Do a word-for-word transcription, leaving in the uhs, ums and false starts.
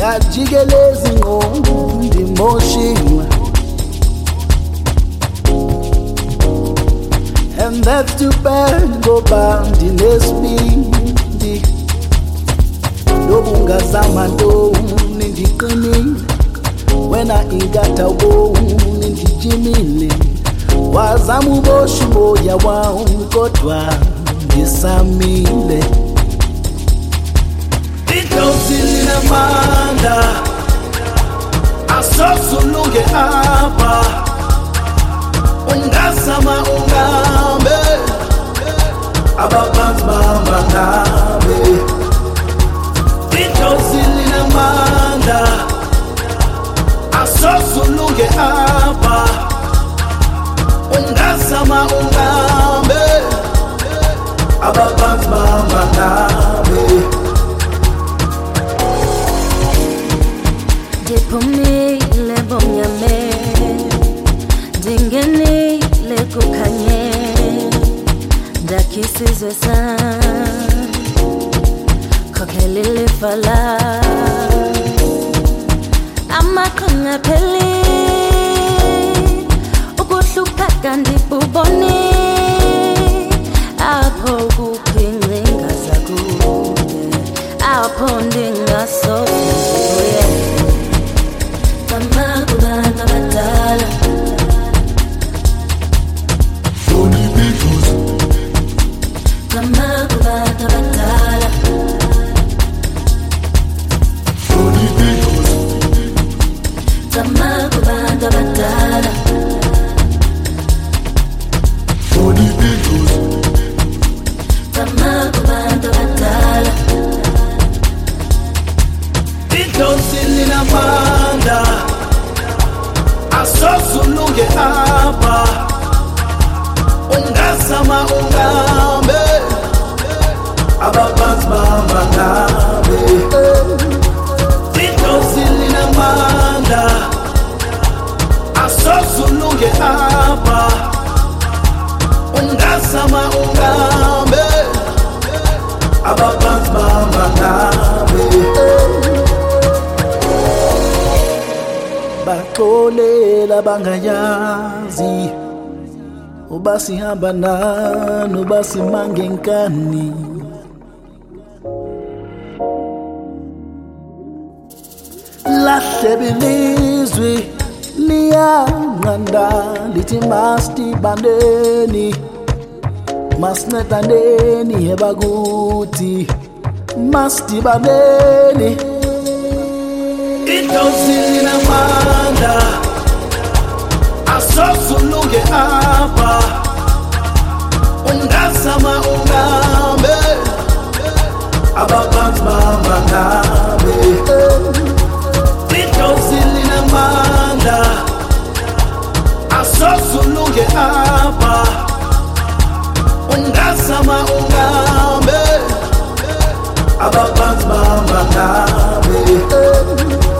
Ngajikeleza ingqondo ndimoshiwe. And that's too bad ngoba ndinesibindi. Lobungazama ntoni ndiqinile. Wena ingata uboni ndijimile. Wazama ubosha umoya wami kodwa ndisamile. Idlozi linamandla asosulunge apha. Ungazama ungambe abaphansi bamangabe. Idlozi linamandla asosulunge apha. Ungazama ungambe abaphansi bamangabe. Ndiphumile bomnyame, ndingenile kukhanye, ndakhisa isizwe sam, khokhela ilifa lam. Amaqhinga aphelile, ukuhlupheka ndibubone, apho kukho ingcinga zakude, apho ndingasoze ndibuye. Zama kubantu abadala, zama kubantu abadala, zama kubantu abadala, zama kubantu abadala. Idlozi linamandla asosulunge apha. Ungazama ungambe abaphansi bamangabe. Idlozi linamandla asosulunge apha. Ungazama ungambe abaphansi bamangabe. Baxolela bangayazi uba sihamba nani uba simange nkani. Lahle bilizwi liyanqanda lithi masdibandeni, masnedaneni ebakuthi masdibandeni. Idlozi linamandla asosulunge apha. Ungazama ungambe abaphansi bamangabe. Idlozi linamandla asosulunge apha. Ungazama ungambe abaphansi bamangabe.